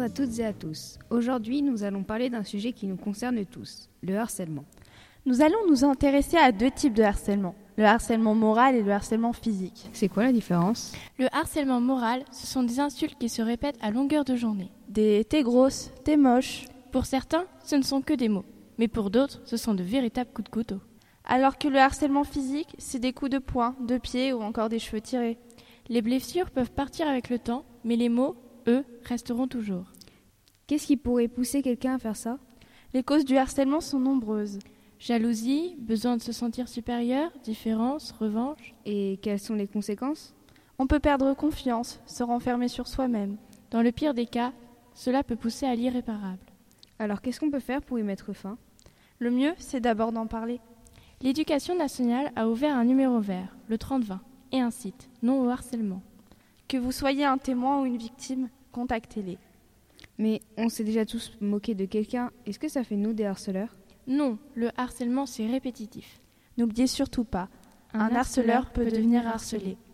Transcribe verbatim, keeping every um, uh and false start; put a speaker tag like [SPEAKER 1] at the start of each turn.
[SPEAKER 1] toutes et à tous. Aujourd'hui, nous allons parler d'un sujet qui nous concerne tous, le harcèlement.
[SPEAKER 2] Nous allons nous intéresser à deux types de harcèlement, le harcèlement moral et le harcèlement physique.
[SPEAKER 1] C'est quoi la différence ?
[SPEAKER 3] Le harcèlement moral, ce sont des insultes qui se répètent à longueur de journée.
[SPEAKER 2] Des « t'es grosse »,« t'es moche ».
[SPEAKER 3] Pour certains, ce ne sont que des mots, mais pour d'autres, ce sont de véritables coups de couteau.
[SPEAKER 2] Alors que le harcèlement physique, c'est des coups de poing, de pied ou encore des cheveux tirés.
[SPEAKER 3] Les blessures peuvent partir avec le temps, mais les mots, eux, resteront toujours.
[SPEAKER 1] Qu'est-ce qui pourrait pousser quelqu'un à faire ça ?
[SPEAKER 2] Les causes du harcèlement sont nombreuses.
[SPEAKER 3] Jalousie, besoin de se sentir supérieur, différence, revanche.
[SPEAKER 1] Et quelles sont les conséquences ?
[SPEAKER 2] On peut perdre confiance, se renfermer sur soi-même.
[SPEAKER 3] Dans le pire des cas, cela peut pousser à l'irréparable.
[SPEAKER 1] Alors qu'est-ce qu'on peut faire pour y mettre fin ?
[SPEAKER 2] Le mieux, c'est d'abord d'en parler.
[SPEAKER 3] L'Éducation nationale a ouvert un numéro vert, le trente vingt, et un site, non au harcèlement.
[SPEAKER 2] Que vous soyez un témoin ou une victime, contactez-les.
[SPEAKER 1] Mais on s'est déjà tous moqué de quelqu'un, est-ce que ça fait nous des harceleurs ?
[SPEAKER 3] Non, le harcèlement c'est répétitif.
[SPEAKER 2] N'oubliez surtout pas, un, un harceleur peut devenir harcelé.